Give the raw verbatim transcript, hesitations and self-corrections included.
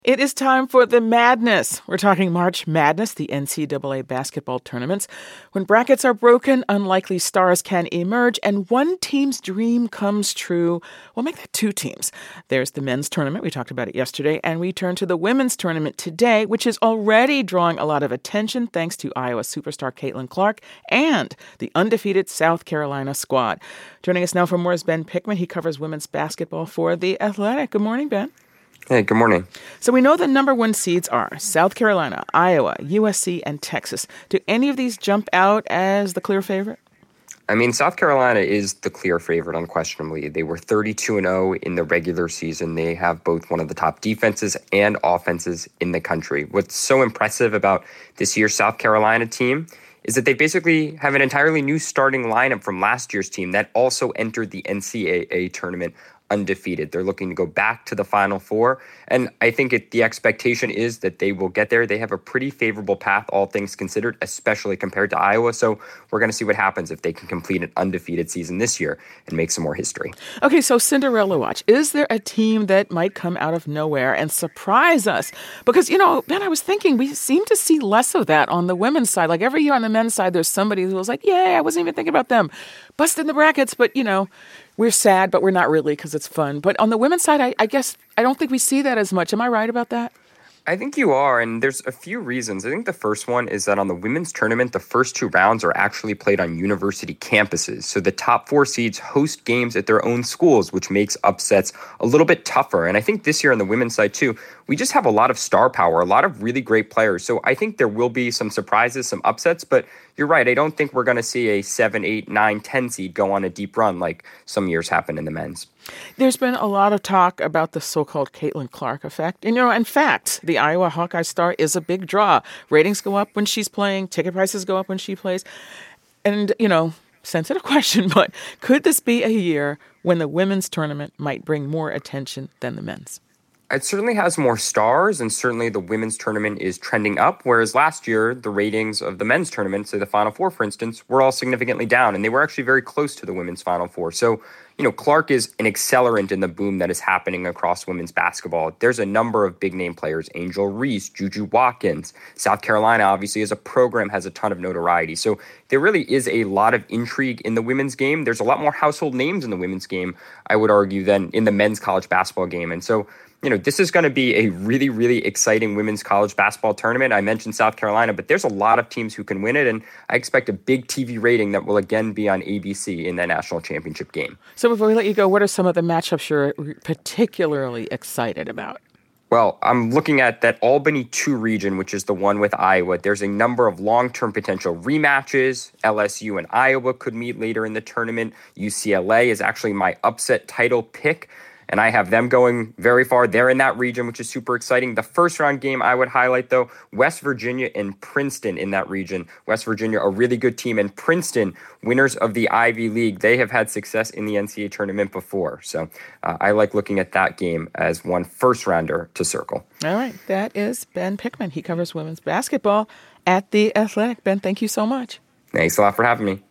It is time for the madness. We're talking March Madness, the N C double A basketball tournaments. When brackets are broken, unlikely stars can emerge, and one team's dream comes true. We'll make that two teams. There's the men's tournament. We talked about it yesterday, and we turn to the women's tournament today, which is already drawing a lot of attention thanks to Iowa superstar Caitlin Clark and the undefeated South Carolina squad. Joining us now for more is Ben Pickman. He covers women's basketball for The Athletic. Good morning, Ben. Hey, good morning. So we know the number one seeds are South Carolina, Iowa, U S C, and Texas. Do any of these jump out as the clear favorite? I mean, South Carolina is the clear favorite, unquestionably. They were thirty-two and oh in the regular season. They have both one of the top defenses and offenses in the country. What's so impressive about this year's South Carolina team is that they basically have an entirely new starting lineup from last year's team that also entered the N C double A tournament undefeated. They're looking to go back to the Final Four, and I think it, the expectation is that they will get there. They have a pretty favorable path, all things considered, especially compared to Iowa, so we're going to see what happens if they can complete an undefeated season this year and make some more history. Okay, so Cinderella watch. Is there a team that might come out of nowhere and surprise us? Because, you know, Ben, I was thinking we seem to see less of that on the women's side. Like every year on the men's side, there's somebody who was like, yeah, I wasn't even thinking about them. Busted the brackets, but, you know, we're sad, but we're not really because it's fun. But on the women's side, I, I guess I don't think we see that as much. Am I right about that? I think you are, and there's a few reasons. I think the first one is that on the women's tournament, the first two rounds are actually played on university campuses. So the top four seeds host games at their own schools, which makes upsets a little bit tougher. And I think this year on the women's side, too, we just have a lot of star power, a lot of really great players. So I think there will be some surprises, some upsets, but you're right. I don't think we're going to see a seven, eight, nine, ten seed go on a deep run like some years happen in the men's. There's been a lot of talk about the so-called Caitlin Clark effect. And, you know, in fact, the Iowa Hawkeye star is a big draw. Ratings go up when she's playing. Ticket prices go up when she plays. And, you know, sensitive question, but could this be a year when the women's tournament might bring more attention than the men's? It certainly has more stars, and certainly the women's tournament is trending up, whereas last year, the ratings of the men's tournament, say the Final Four, for instance, were all significantly down, and they were actually very close to the women's Final Four. So, you know, Clark is an accelerant in the boom that is happening across women's basketball. There's a number of big-name players, Angel Reese, Juju Watkins. South Carolina, obviously, as a program, has a ton of notoriety. So there really is a lot of intrigue in the women's game. There's a lot more household names in the women's game, I would argue, than in the men's college basketball game. And so, you know, this is going to be a really, really exciting women's college basketball tournament. I mentioned South Carolina, but there's a lot of teams who can win it, and I expect a big T V rating that will again be on A B C in that national championship game. So before we let you go, what are some of the matchups you're particularly excited about? Well, I'm looking at that Albany two region, which is the one with Iowa. There's a number of long-term potential rematches. L S U and Iowa could meet later in the tournament. U C L A is actually my upset title pick, and I have them going very far. They're in that region, which is super exciting. The first round game I would highlight, though, West Virginia and Princeton in that region. West Virginia, a really good team, and Princeton, winners of the Ivy League. They have had success in the N C double A tournament before. So uh, I like looking at that game as one first rounder to circle. All right. That is Ben Pickman. He covers women's basketball at The Athletic. Ben, thank you so much. Thanks a lot for having me.